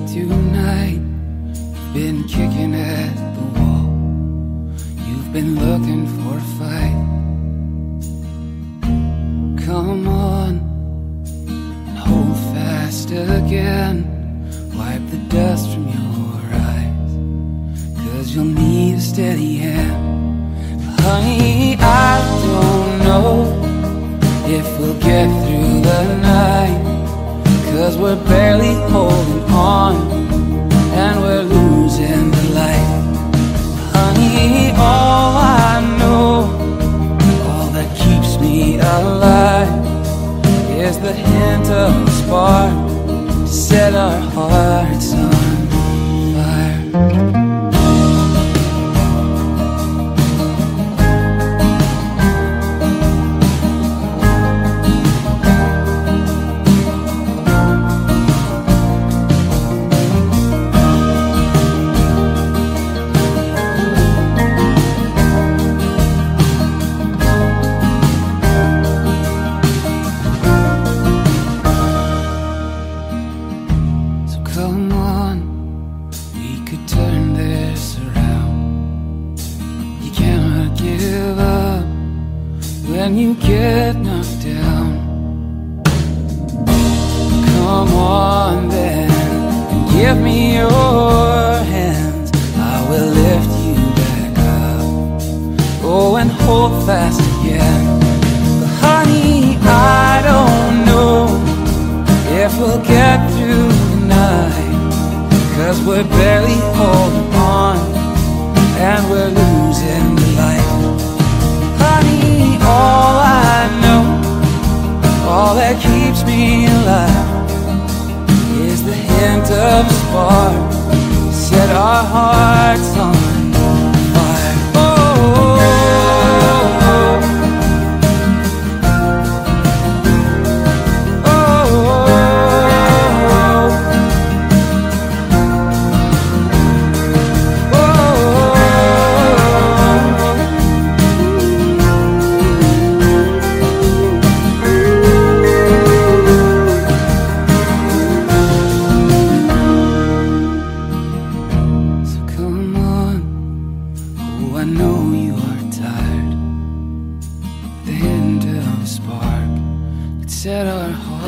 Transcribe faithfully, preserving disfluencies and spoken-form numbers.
tonight. You've been kicking at the wall. You've been looking for a fight. Come on and hold fast again. Wipe the dust from your eyes, 'cause you'll need a steady hand. Honey, I don't know if we'll get through the night, 'cause we're barely holding on and we're losing the light. Honey, all I know, all that keeps me alive, is the hint of a spark to set our hearts on fire. Come on, we could turn this around. You cannot give up when you get knocked down. Come on then, and give me your hands. I will lift you back up. Oh, and hold fast again. But honey, I don't know if we'll get through, 'cause we're barely holding on and we're losing the light. Honey, all I know, all that keeps me alive, is the hint of a spark to set our hearts on fire. Oh, oh, oh. I know you are tired. The hint of a spark could set our hearts